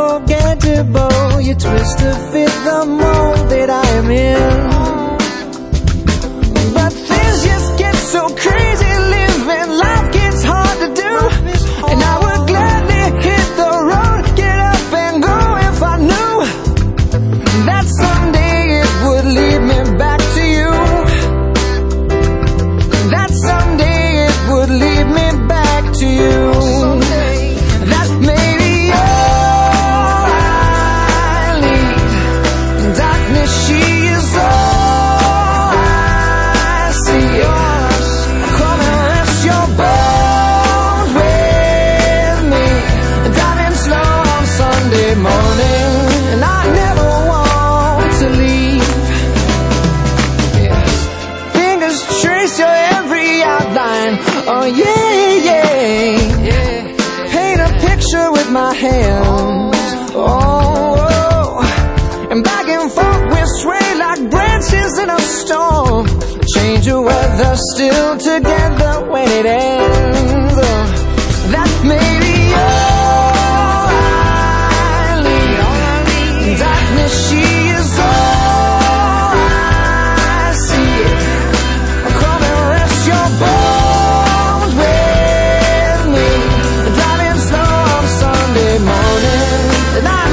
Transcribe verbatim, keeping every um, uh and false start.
unforgettable. You twist to fit the mold that I am in. But things just get so crazy living. Life gets hard to do, and I would gladly hit the road, get up and go if I knew that someday it would lead me back to you. That someday it would lead me back to you. That maybe all I need. Darkness, she is all I see. Come and rest your bones with me. Driving slow on Sunday morning, and I never want to leave. Yeah. Fingers trace your every outline. Oh yeah, yeah, yeah. Paint a picture with my hands. Oh, oh. And back and forth we sway like branches in a storm. Change of weather, still together when it ends. Oh, that may be all I need. Darkness, she is all I see. Come and rest your bones with me. Driving slow on Sunday morning, and I